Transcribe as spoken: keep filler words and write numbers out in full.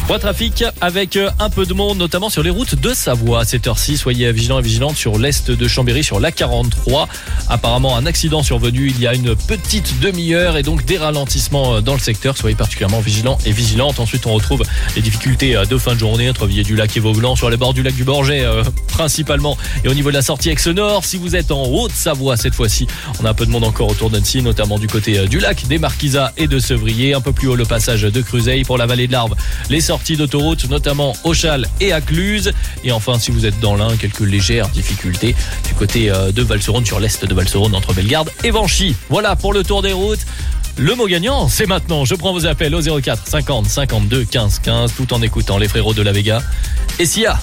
Point trafic avec un peu de monde, notamment sur les routes de Savoie à cette heure-ci. Soyez vigilants et vigilantes sur l'est de Chambéry, sur l'A quarante-trois. Apparemment, un accident survenu il y a une petite demi-heure et donc des ralentissements dans le secteur. Soyez particulièrement vigilants et vigilantes. Ensuite, on retrouve les difficultés de fin de journée entre Villiers-du-Lac et Vauvelan, sur les bords du lac du Bourget euh, principalement. Et au niveau de la sortie Aix-Nord, si vous êtes en Haute-Savoie cette fois-ci, on a un peu de monde encore autour d'Annecy, notamment du côté du lac, des Marquisats et de Sevrier. Un peu plus haut, le passage de Cruzeil. Pour la vallée de l'Arve, les sorties d'autoroute, notamment au Châle et à Cluse. Et enfin, si vous êtes dans l'Ain, quelques légères difficultés du côté de Valserone, sur l'est de Valserone, entre Bellegarde et Vanchy. Voilà pour le tour des routes. Le mot gagnant, c'est maintenant. Je prends vos appels au zéro quatre cinquante cinquante-deux quinze quinze, tout en écoutant les frérots de la Vega et Sia.